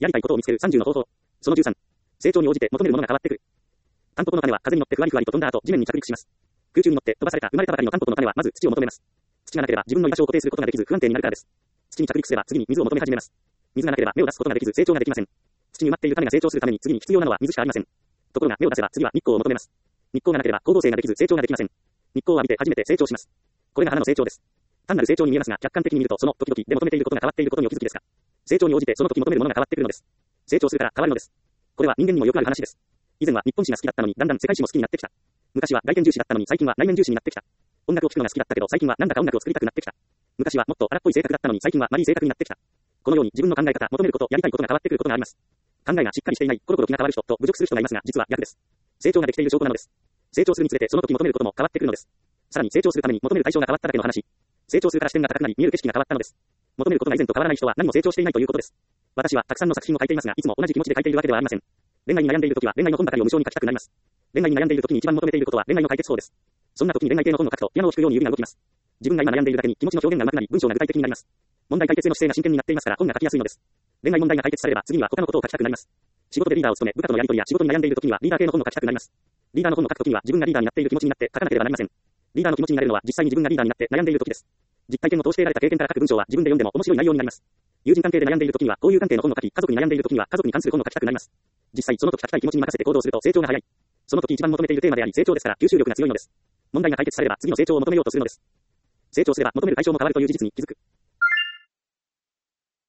やりたいことを見つける30の方法。その13。成長に応じて求めるものが変わってくる。タンポポの種は風に乗ってふわりふわりと飛んだ後、地面に着陸します。空中に乗って飛ばされた生まれたばかりのタンポポの種はまず土を求めます。土がなければ自分の居場所を固定することができず不安定になるからです。土に着陸すれば次に水を求め始めます。水がなければ芽を出すことができず成長ができません。土に埋まっている種が成長するために次に必要なのは水しかありません。ところが芽を出せば次は日光を求めます。日光がなければ光合成ができず成長ができません。日光を浴びて初めて成長します。これが花の成長です。単なる成長に見えますが客観的に見るとその時々で求めていることが変わっていることにお気づきですか。成長に応じてその時求めるものが変わってくるのです。成長するから変わるのです。これは人間にもよくある話です。以前は日本史が好きだったのにだんだん世界史も好きになってきた。昔は外見重視だったのに最近は内面重視になってきた。音楽を聴くのが好きだったけど最近はなんだか音楽を作りたくなってきた。昔はもっと荒っぽい性格だったのに最近はマリー性格になってきた。このように自分の考え方、求めること、やりたいことが変わってくることがあります。考えがしっかりしていない、コロコロ気が変わる人と侮辱する人がいますが実は逆です。成長ができている証拠なのです。成長するにつれてその時求めることも変わってくるのです。さらに成長するために求める対象が変わっただけの話。成長するから視点が高くなり見える景色が変わったのです。求めることが以前と変わらない人は何も成長していないということです。私はたくさんの作品を書いていますがいつも同じ気持ちで書いているわけではありません。恋愛に悩んでいる時は恋愛の本ばかりを無償に書きたくなります。恋愛に悩んでいる時に一番求めていることは恋愛の解決法です。そんな時に恋愛系の本を書くとピアノを弾くように指が動きます。自分が今悩んでいるだけに気持ちの表現が上手くなり文章が具体的になります。問題解決への姿勢が真剣になっていますから本が書きやすいのです。恋愛問題が解決されれば次には他のことを書きたくなります。仕事でリーダーを務め部下とのやり取りや仕事に悩んでいる時にはリーダー系の本を書きたくなります。リーダーの本を書く時には自分がリーダーになっている気持ちになって書かなければなりません。リーダーの気持ちになれるのは実際に自分がリーダーになって悩んでいる時です。実体験を通して得られた経験から書く文章は自分で読んでも面白い内容になります。友人関係で悩んでいる時には交友関係の本を書き、家族に悩んでいる時には家族に関する本を書きたくなります。実際その時書きたい気持ちに任せて行動すると成長が早い。その時一番求めているテーマであり成長ですから吸収力が強いのです。問題が解決されれば次の成長を求めようとするのです。成長すれば求める対象も変わるという事実に気づく。